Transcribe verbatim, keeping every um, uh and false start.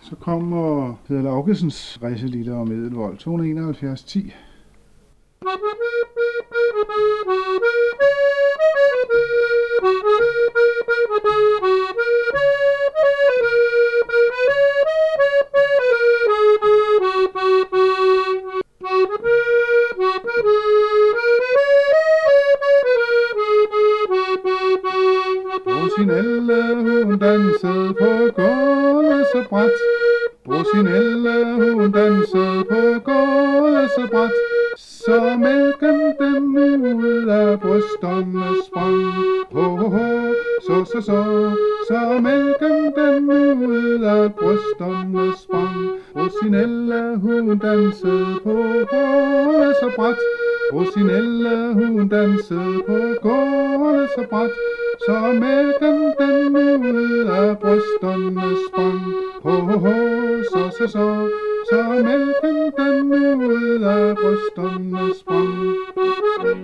Så kommer Peder Laugesens Rejseliter om Edelvold, to hundrede enoghalvfjerds ti. Rosinelle, hun dansede på gulvet så bræt. Rosinelle, hun dansede på gulvet så bræt. Så mælken den ud af brysterne sprang. Ho, ho, ho, så, så, så. Så mælken den ud af brysterne sprang. Rosinelle, hun dansede på gulvet så bræt. Rosinelle, hun dansede på gulvet så bræt. Så mælken den ud af brysterne sprang. Ho, ho, ho, så, så, så. Så mælken den ud af brysterne sprang.